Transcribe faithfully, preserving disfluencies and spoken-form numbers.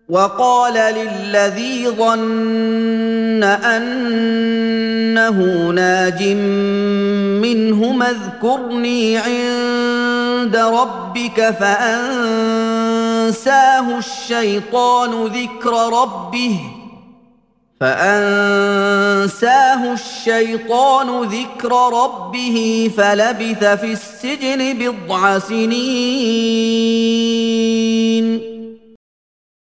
وقال للذي ظن انه ناج منهما اذكرني عند ربك فانساه الشيطان ذكر ربه فأنساه الشيطان ذكر ربه فلبث في السجن بضع سنين